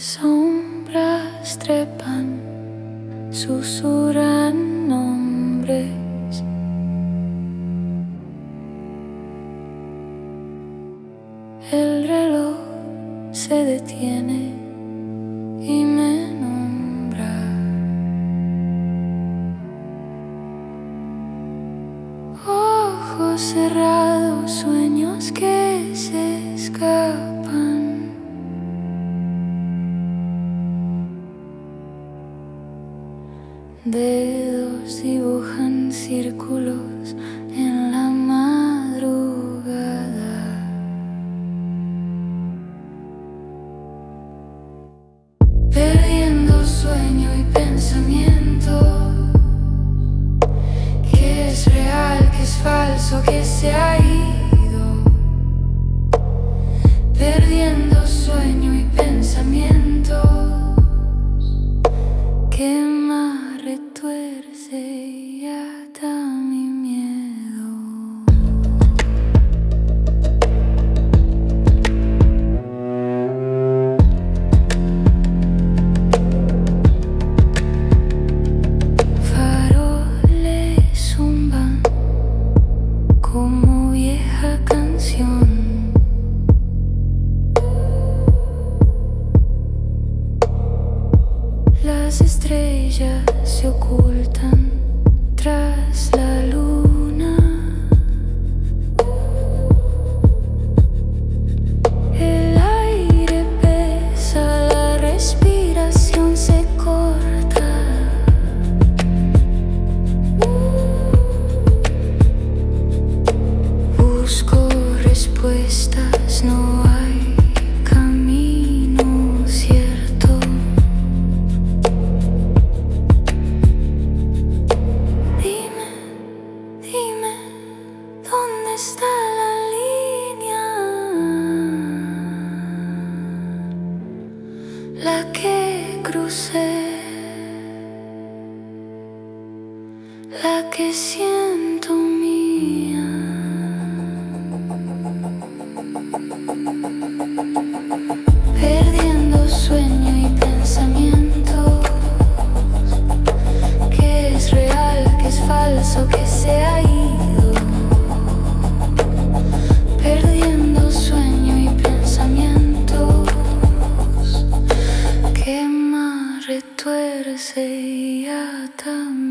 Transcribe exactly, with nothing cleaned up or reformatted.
Sombras trepan, susurran nombres. El reloj se detiene y me nombra. Ojos cerrados, sueños que se escapan. Dedos dibujan círculos en la madrugada. Perdiendo sueño y pensamiento. ¿Qué es real, qué es falso, qué se ha ido? Perdiendo sueño y pensamiento. ¿Qué más retuerce y ata mi miedo? Faroles zumban como vieja canción. Las estrellas se ocultan tras la luna. El aire pesa, la respiración se corta. Busco respuestas, no hay camino cierto. ¿Dónde está la línea? La que crucé, la que siento mía. Perdiendo sueño y pensamientos. ¿Qué es real, qué es falso, qué se ha ido? Perdiendo sueño y pensamientos. ¿Qué más retuerce y ata?